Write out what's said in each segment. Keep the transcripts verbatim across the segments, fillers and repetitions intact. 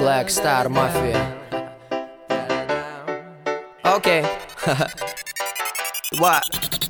Black Star Mafia. Окей. What?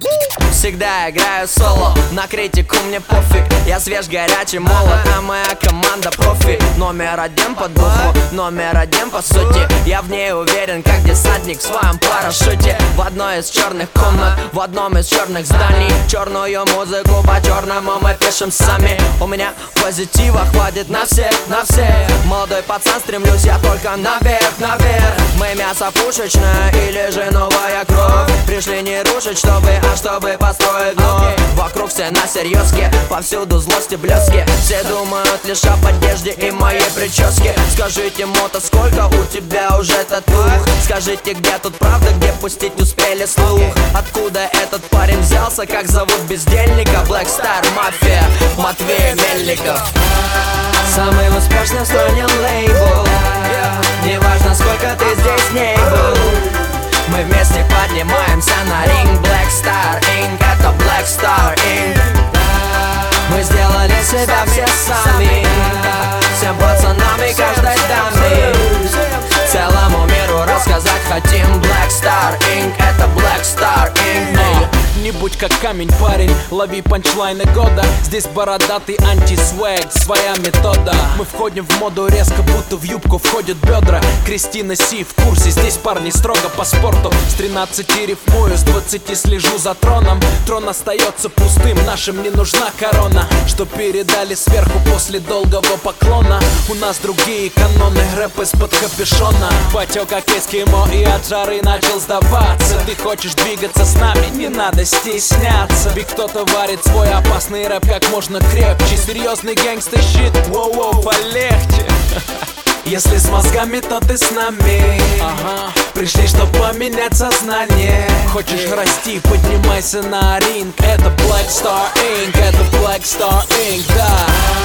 Всегда играю соло, на критику мне пофиг. Я свеж, горячий, молод, а моя команда профи. Номер один по духу, номер один по сути. Я в ней уверен, как десантник в своем парашюте. В одной из черных комнат, в одном из черных зданий. Черную музыку по-черному мы пишем сами. У меня позитива хватит на всех, на всех. Молодой пацан, стремлюсь я только наверх, наверх. Мы мясо пушечное или же новая кровь. Пришли не рушить, чтобы, а чтобы построить вновь. Вокруг все на серьезке, повсюду злости блески. Все думают лишь об одежде и моей прическе. Скажите, мото, сколько у тебя уже татух? Скажите, где тут правда, где пустить успели слух? Откуда этот парень взялся, как зовут бездельника? Black Star Mafia, Матвей Мельников. Самый успешный в стране лейбл. Неважно, сколько ты здесь не был, мы вместе поднимаемся на ринг. Black Star Incorporated, это Black Star Incorporated. Мы сделали себя все сами, всем пацанам и каждой даме. Целому миру рассказать хотим. Black Star Incorporated, это Black Star Incorporated. Не будь как камень, парень, лови панчлайны года. Здесь бородатый антисвэг, своя метода. Мы входим в моду резко, будто в юбку входят бедра. Кристина Си в курсе, здесь парни строго по спорту. С тринадцати рифмую, с двадцати слежу за троном. Трон остается пустым, нашим не нужна корона. Что передали сверху после долгого поклона. У нас другие каноны, рэп из-под капюшона. Потек как эскимо и от жары начал сдаваться. Ты хочешь двигаться с нами, не надо стесняться. Ведь кто-то варит свой опасный рэп как можно крепче. Серьезный гэнгста-щит, воу-воу, полегче. Если с мозгами, то ты с нами. Ага. Пришли, чтоб поменять сознание. Хочешь расти, поднимайся на ринг. Это Black Star Incorporated, это Black Star Incorporated, да.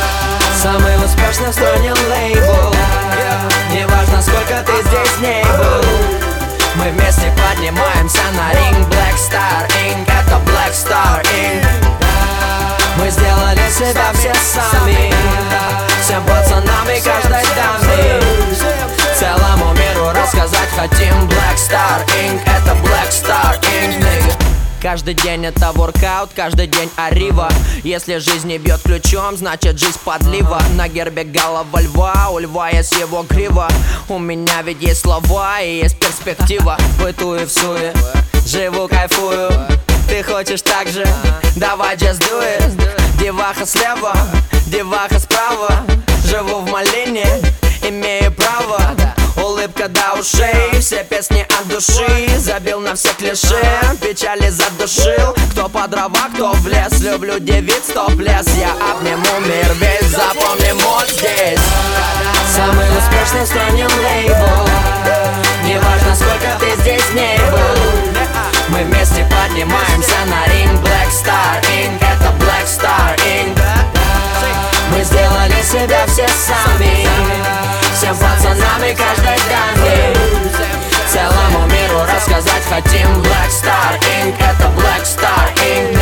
Самый успешный в стране лейбл. Неважно, сколько ты здесь не был, мы вместе поднимаемся на ринг. Black Star Incorporated, это Black Star Incorporated. Мы сделали себя все сами, всем пацанам и каждой даме. Целому миру рассказать хотим. Black Star Incorporated, это Black Star Incorporated. Каждый день это воркаут, каждый день арива. Если жизнь не бьет ключом, значит жизнь подлива. На гербе голова льва, у льва есть его грива. У меня ведь есть слова и есть перспектива. Бытую в суе, живу, кайфую. Ты хочешь так же? Давай just do it. Деваха слева, деваха справа. Живу в малине, имею право. Улыбка до ушей, все песни от души. Забил на все клише, печали задушил. Кто по дрова, кто в лес. Люблю девиц, топ-лес. Я обниму мир весь, запомним вот здесь. Самый успешный в стране лейбл. Неважно, сколько ты здесь не был, мы вместе поднимаемся на ринг. Black Star Incorporated, это Black Star Incorporated. Мы сделали себя все сами, всем пацанам и каждой даме. Целому миру рассказать хотим. Black Star Incorporated, это Black Star Incorporated.